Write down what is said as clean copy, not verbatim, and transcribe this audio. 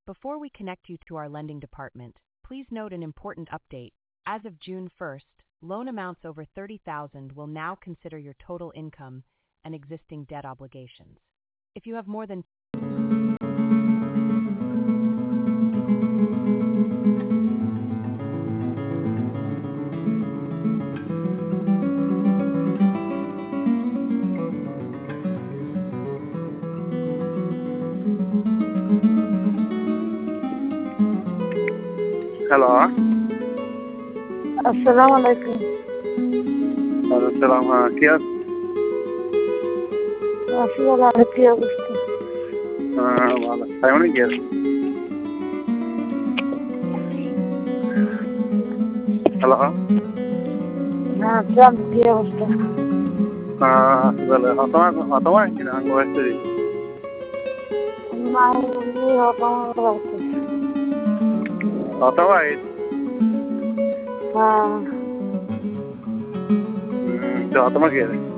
Before we connect you to our lending department, please note an important update. As of June 1st, loan amounts over 30,000 will now consider your total income and existing debt obligations. If you have more than hello, আসসালামু আলাইকুম। ওয়ালাইকুম আসসালাম। হ্যাঁ, কি আছে? আছি ভালো, আর কি অবস্থা? হ্যাঁ, ভালো। তাই কি আছে? হ্যালো, হ্যাঁ, কেমন কি অবস্থা? বলে তোমার কি না বয়সী অথবা হ্যাঁ, তোমার কি আছে?